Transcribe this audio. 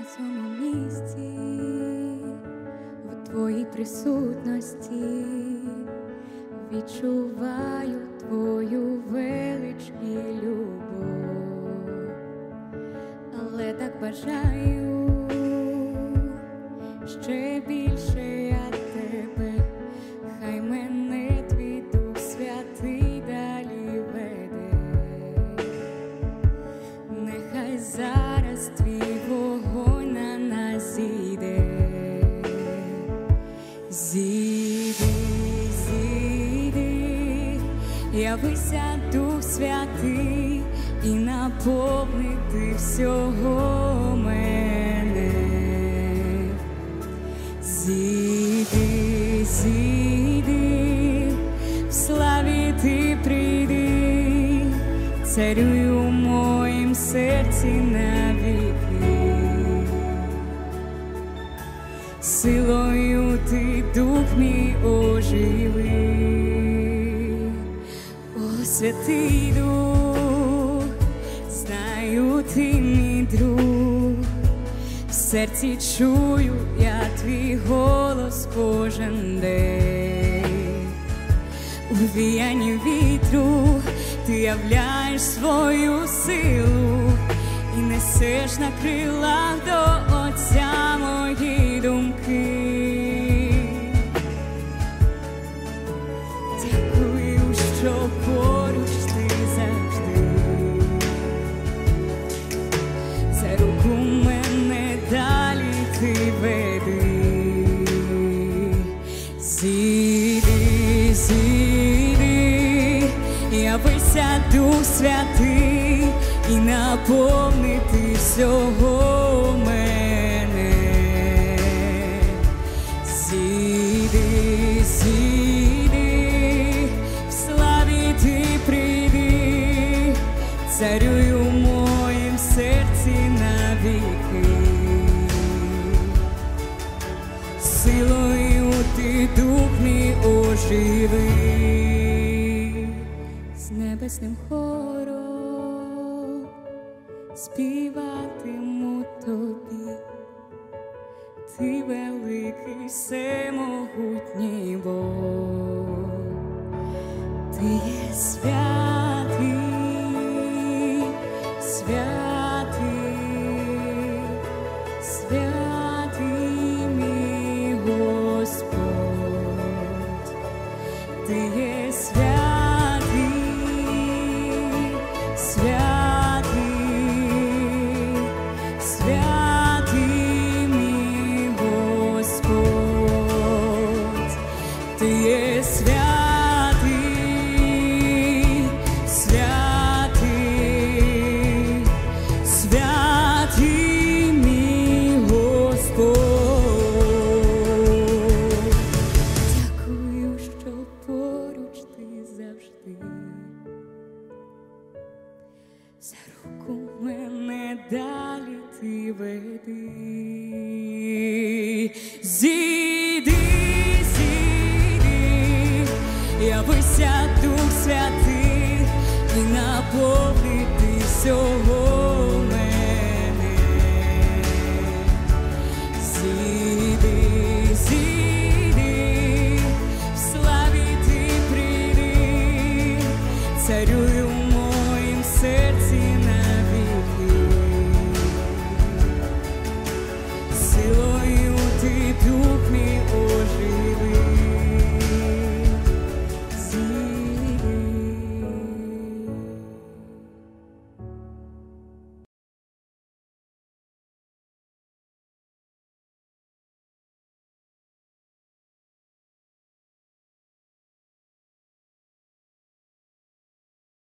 цьому місці, в твоїй присутності відчуваю твою велич і любов, але так бажаю ще більше я тебе, хай мене твій Дух Святий далі веде, нехай зараз твій вогонь на нас зійде. Зійди, зійди, явися, Дух Святий, і наповни ти всього мене. Зійди, зійди, в славі ти прийди, царюй у моїм серці навіки. Силою ти дух мій оживи. О, Святий Дух, знаю ти мій друг, в серці чую я твій голос кожен день. У віянні вітру ти являєш свою силу і несеш на крилах до Отця мої думки. Дякую, що поруч ти завжди, за руку мене далі ти веди. Зійди, зійди, явися, Дух Святий, і наповни ти всього мене. Зійди, зійди, в славі ти прийди, царюй у моїм серці навіки. Силою ти дух мій оживи. З небесним хором співатиму тобі, ти великий всемогутній Бог, ти є святий, святий, святий мій Господь, ти є святий, святий, святий мій Господь, ти є святий, святий, святий мій Господь. Дякую, що поруч ти завжди, за руку мене далі ти веди. Зійди, зійди, явися, Дух Святий, і наповни ти всього мене. Зійди, зійди, в славі ти прийди, царюй у моїм серці навіки. Силою ти дух мій оживи.